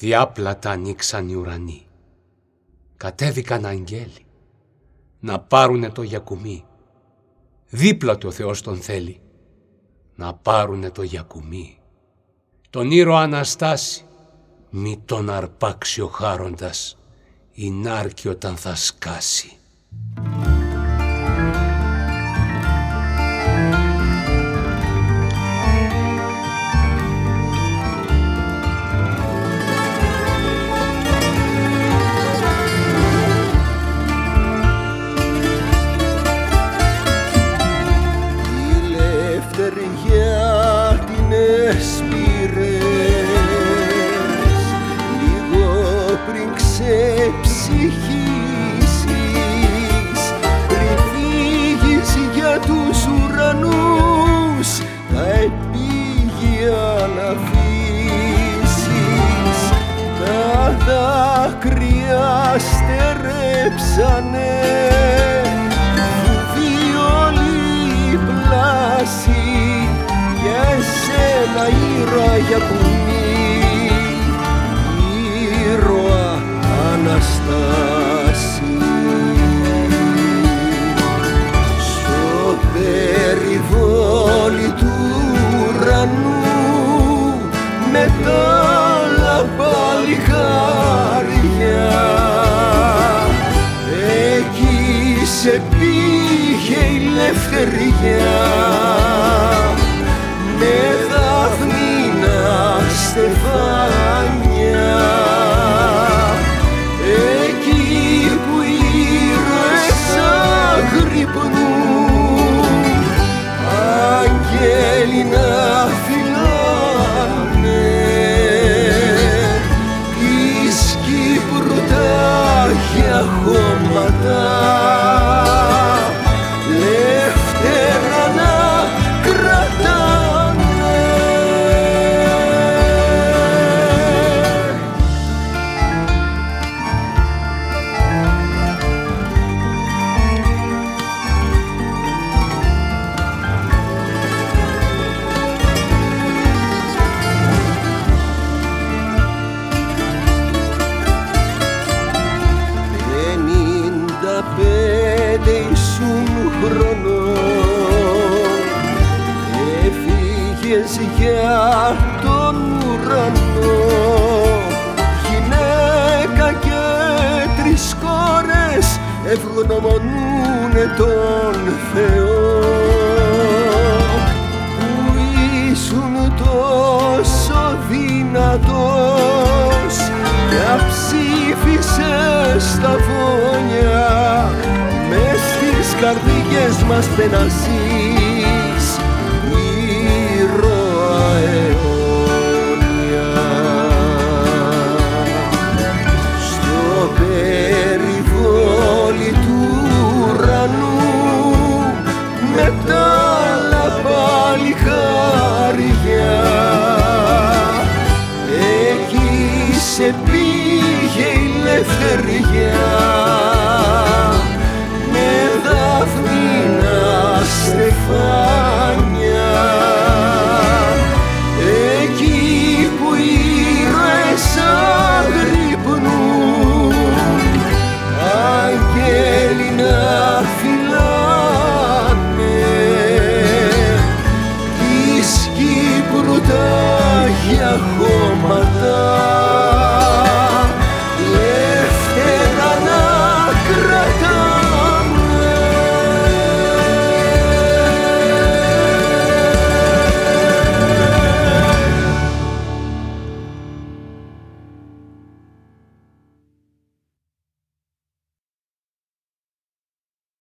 Διάπλατα ανοίξαν οι ουρανοί. Κατέβηκαν αγγέλοι να πάρουνε το γιακουμί. Δίπλα του ο Θεός τον θέλει να πάρουνε το γιακουμί. Τον ήρωα Αναστάση μη τον αρπάξει ο χάροντας η νάρκη όταν θα σκάσει. Πριν φύγεις για τους ουρανούς, τα επίγεια να αφήσεις. Τα δάκρυα στερέψανε, φουβιόλοι πλάσι, για εσένα ήρωα γιακουμί, ήρωα Αναστάση. Στο περιβόλι του ουρανού, με τα λαμπαλιχάρια, εκεί σε πήγε η λευτεριά, με δάφνινα στεφάνια. Εκεί που οι ήρωες αγρυπνούν, αγγέλοι να φυλάνε, εις Κύπρου τα Άγια χώματα, λευτέρα να κρατάνε. Έφυγες για τον ουρανό, γυναίκα και 3 κόρες ευγνωμονούνε τον Θεό, που ήσουν τόσο δυνατός και αψήφισες τα φόνια, μες στις καρδιές μας πεναζείς, ήρωα αιώνια. Στο περιβόλι του ουρανού, με τα λαμπαλιχάρια, εκεί σε πήγε η λευτεριά, με δάφνινα στεφάνια.